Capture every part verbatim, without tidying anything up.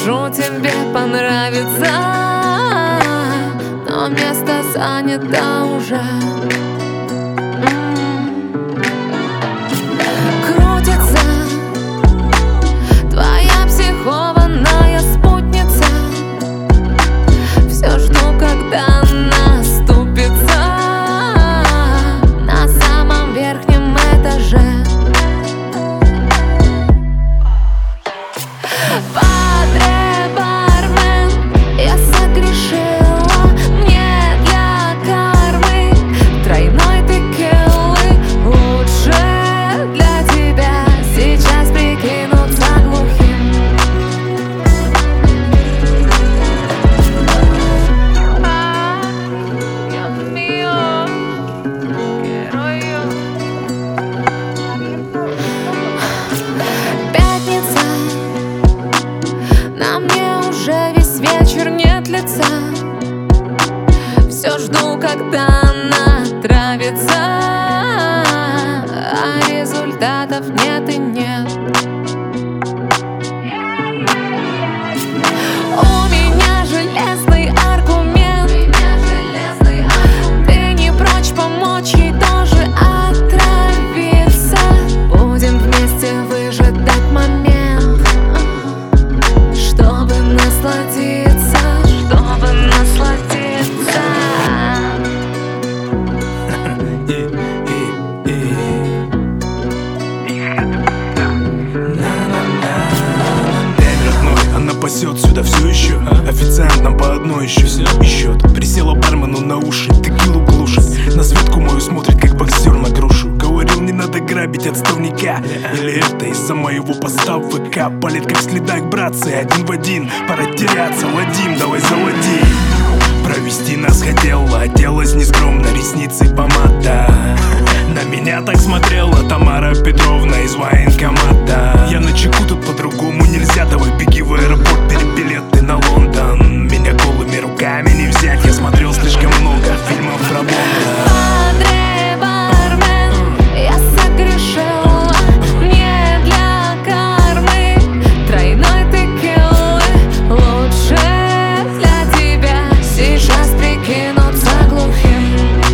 скажу, тебе понравится, но место занято уже. Крутится твоя психованная спутница. Все жду, когда наступится на самом верхнем этаже. Падре, бармен, я согрешила, мне для кармы тройной текилы. Лучше для тебя сейчас прикинуться глухим. Пятница, на мне уже весь вечер нет лица. Все жду, когда она травится, а результатов нет и нет. У меня железный аргумент, ты не прочь помочь ей тоже отравиться. Будем вместе выжидать момент, чтобы насладиться, чтобы насладиться. Эй, родной, она пасет сюда все еще. Официант нам по одной еще и счет. Присела бармену на уши, текилу глушит. На Светку мою смотрит, как боксер на грушу. Говорил, не надо грабить отставника. Или это из-за моего поста в ВК? Палит как в следах, братцы, один в один. Пора теряться, Вадим, давай заводи. Провести нас хотела, оделась нескромно, ресницы помада. На меня так смотрела Тамара Петровна из военкомата. Я на чеку, тут по-другому нельзя. Давай беги в аэропорт, бери билеты на Лондон. Меня голыми руками не взять, я смотрел слишком много фильмов про Бонда. Падре, бармен, я согрешила, мне для кармы тройной текилы. Лучше для тебя сейчас прикинуться глухим.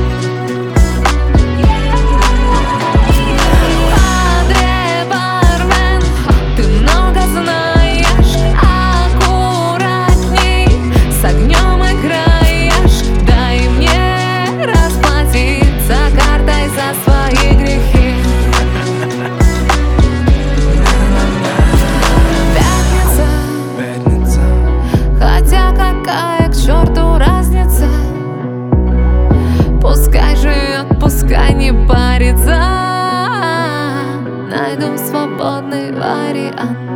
Падре, бармен, ты много знаешь, аккуратней с огнем играешь. Дай мне расплатиться картой за свои грехи. Пятница, Пятница. хотя какая к черту разница? Пускай живет, пускай не парится. Найду свободный вариант.